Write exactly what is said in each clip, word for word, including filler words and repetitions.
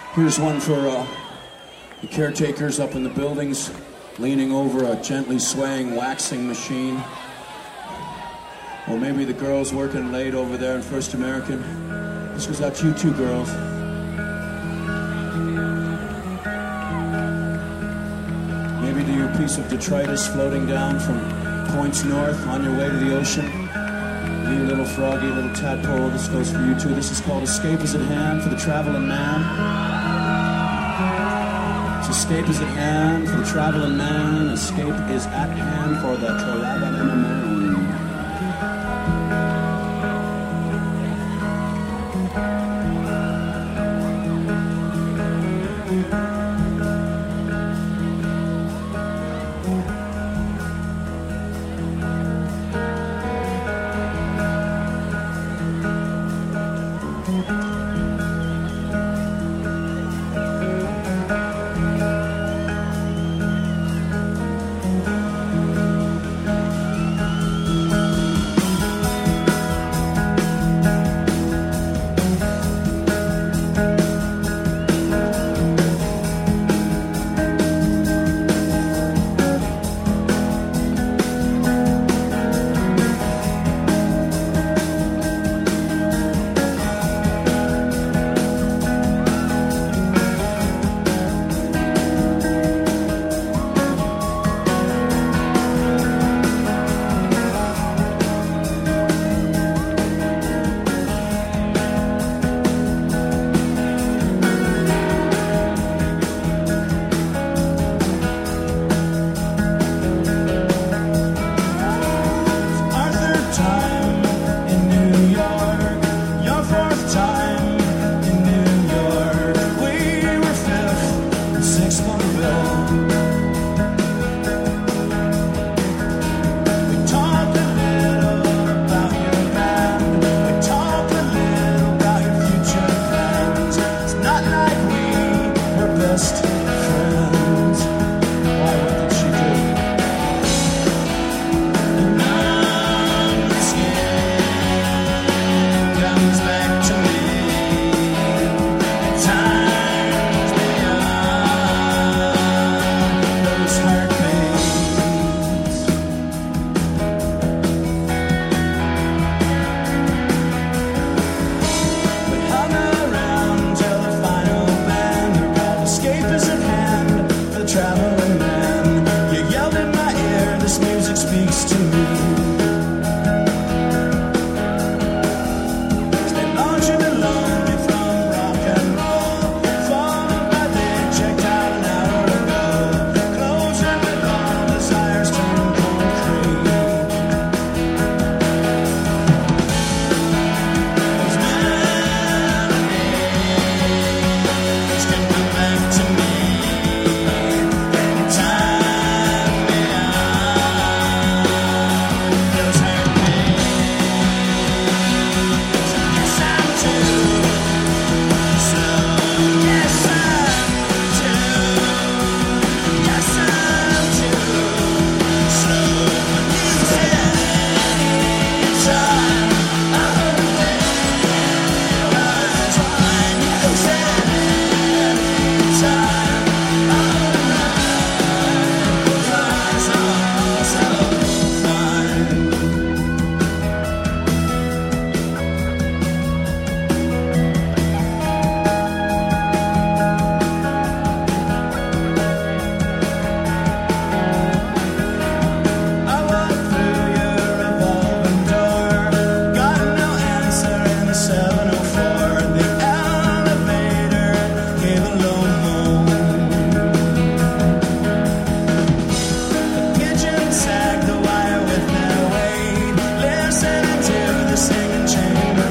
Here's one for uh, the caretakers up in the buildings, leaning over a gently swaying waxing machine. Or maybe the girls working late over there in First American. This goes out to you two girls. Maybe to your piece of detritus floating down from points north on your way to the ocean. You little froggy, little tadpole, this goes for you too. This is called Escape is at Hand for the Traveling Man. Escape is at hand for the traveling man. Escape is at hand for the traveling man.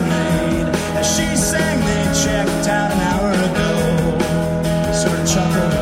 Checked out an hour ago, sort of chuckled.